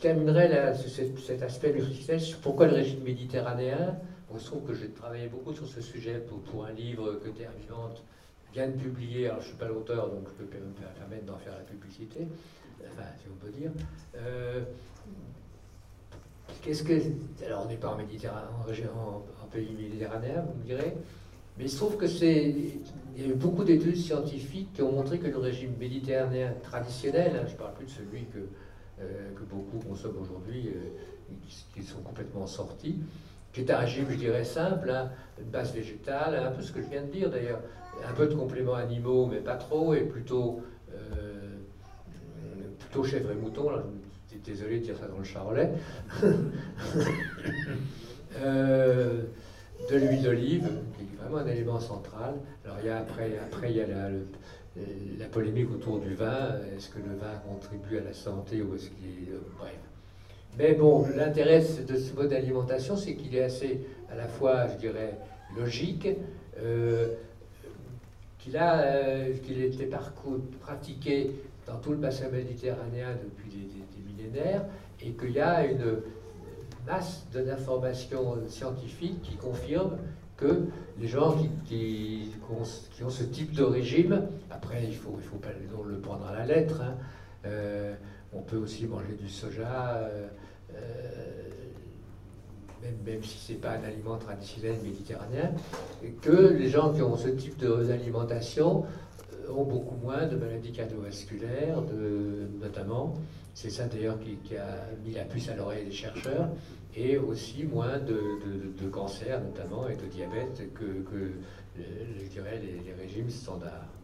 terminerai là, cet aspect nutritionnel sur pourquoi le régime méditerranéen. Bon, il se trouve que j'ai travaillé beaucoup sur ce sujet pour un livre que Terre Vivante vient de publier. Alors je ne suis pas l'auteur, donc je peux me permettre d'en faire la publicité, enfin si on peut dire. Qu'est-ce que... Alors on n'est pas en Méditerranée, en pays méditerranéen, vous me direz, mais il se trouve que il y a eu beaucoup d'études scientifiques qui ont montré que le régime méditerranéen traditionnel, hein, je ne parle plus de celui que beaucoup consomment aujourd'hui, qui sont complètement sortis, qui est un régime, je dirais, simple, hein, une base végétale, un peu ce que je viens de dire d'ailleurs, un peu de compléments animaux, mais pas trop, et plutôt chèvre et mouton, là, je suis désolé de dire ça dans le Charolais. De l'huile d'olive, qui est vraiment un élément central. Alors après il y a la polémique autour du vin. Est-ce que le vin contribue à la santé ou est-ce qu'il est... bref. Mais bon, l'intérêt de ce mode d'alimentation, c'est qu'il est assez, à la fois, je dirais, logique, qu'il était pratiqué dans tout le bassin méditerranéen depuis des millénaires, et qu'il y a une masse d'informations scientifiques qui confirment que les gens qui ont ce type de régime, après il faut pas le prendre à la lettre, hein, on peut aussi manger du soja, même si ce n'est pas un aliment traditionnel méditerranéen, que les gens qui ont ce type d'alimentation ont beaucoup moins de maladies cardiovasculaires, notamment. C'est ça d'ailleurs qui a mis la puce à l'oreille des chercheurs, et aussi moins de cancer notamment et de diabète que je dirais, les régimes standards.